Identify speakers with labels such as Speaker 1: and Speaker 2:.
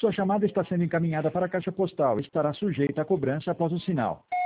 Speaker 1: Sua chamada está sendo encaminhada para a caixa postal. Estará sujeita a cobrança após o sinal.